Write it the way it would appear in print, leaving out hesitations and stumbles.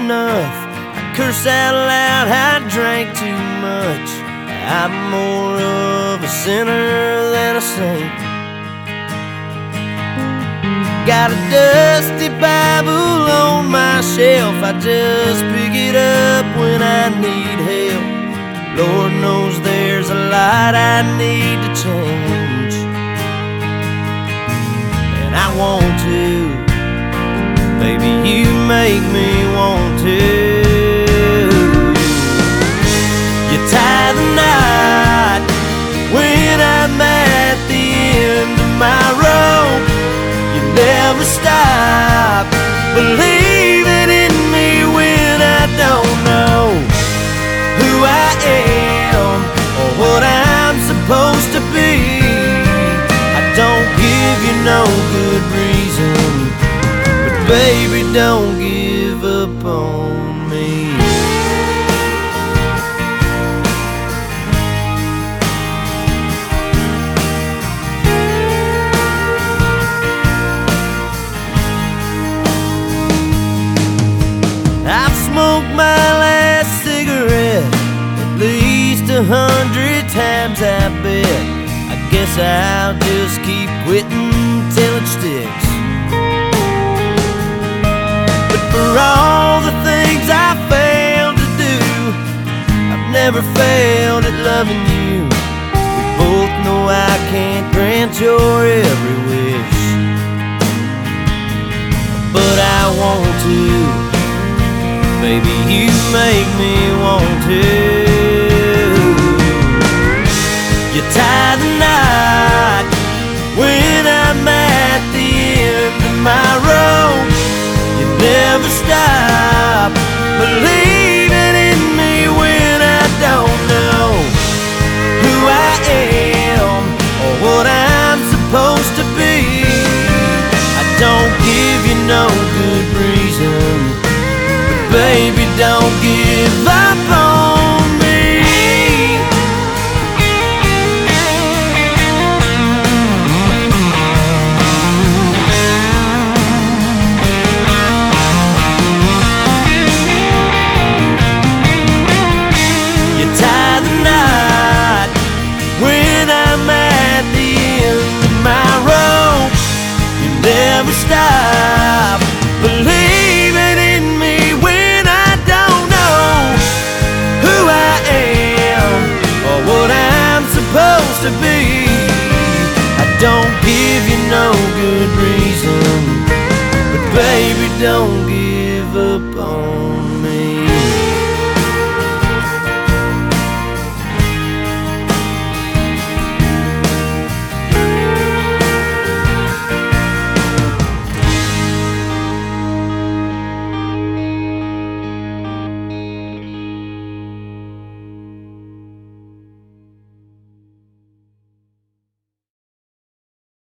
enough. I curse out loud, I drank too much. I'm more of a sinner than a saint. Got a dusty Bible on my shelf, I just pick it up when I need help. Lord knows there's a lot I need to change, and I want to. Baby, you make me want to. You tie the knot when I'm at the end of my rope. You never stop believing in me when I don't know who I am or what I'm supposed to be. I don't give you no good reason, but baby, don't give up on me. I've smoked my last cigarette at least 100 times, I bet. I guess I'll just keep quitting till it sticks. But for all the things I failed to do, I've never failed at loving you. We both know I can't grant your every wish, but I want to. Baby, you make me want to. You tie the knot when I'm at the end of my rope. You never stop believing in me when I don't know who I am or what I'm supposed to be. I don't give you no good reason, baby, don't give up on me. You tie the knot when I'm at the end of my rope. You never stop believing in me when I don't know who I am or what I'm supposed to be. I don't give you no good reason, but baby, don't give up on me.